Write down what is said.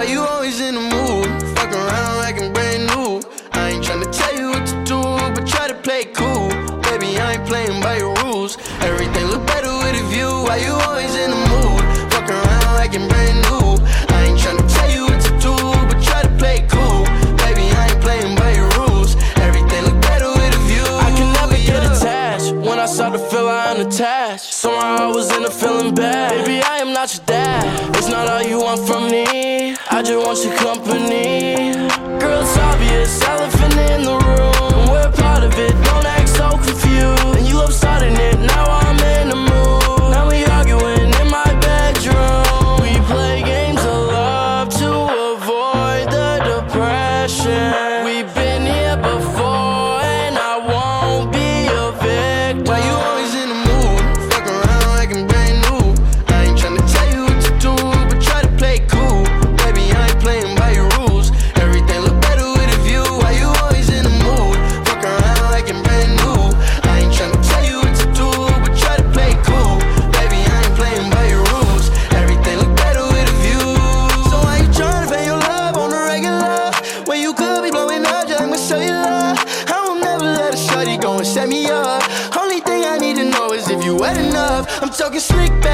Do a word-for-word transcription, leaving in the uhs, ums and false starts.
you always in the mood? Fuck around like I'm brand new. I ain't tryna tell you what to do, but try to play it cool. Baby, I ain't playing by your rules. Everything look better with a view. Why you always in the mood? Fuck around like I'm brand new. I ain't tryna tell you what to do, but try to play it cool. Baby, I ain't playing by your rules. Everything look better with a view. I can never get attached. When I start to feel I unattached, somehow I was in a feeling bad. Baby, I am not your dad. It's not all you want from me. I just want your company. Girl, it's obvious, elephant in the room. We're part of it, don't act so confused. And you love starting it, now I'm in the mood. Now we arguing in my bedroom. We play games of love to avoid the depression. We've been here before and I won't be a victim. Why you always in the mood? Fuck around like I'm brand new. I ain't tryna tell you what to do, but try to play it cool. Baby, I ain't playing by your rules. Everything look better with a view. Why you always in the mood? Fuck around like I'm brand new. I ain't tryna tell you what to do, but try to play it cool. Baby, I ain't playing by your rules. Everything look better with a view. So why you tryna pay your love on the regular when you could be blowing up just like my cellular? I will never let a shorty go and set me up. Only thing I need to know is if you wet enough. I'm talking slick